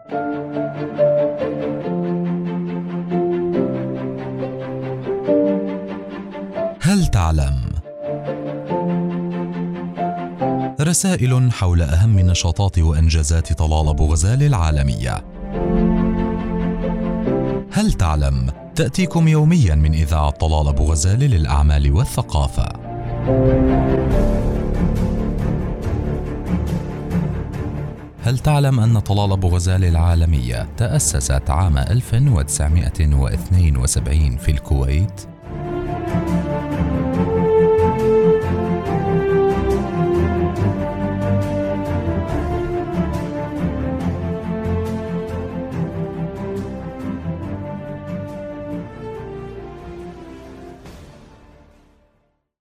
هل تعلم؟ رسائل حول أهم نشاطات وإنجازات طلال أبو غزال العالمية. هل تعلم؟ تأتيكم يومياً من إذاعة طلال أبو غزال للأعمال والثقافة. هل تعلم أن طلال أبو غزال العالمية تأسست عام 1972 في الكويت؟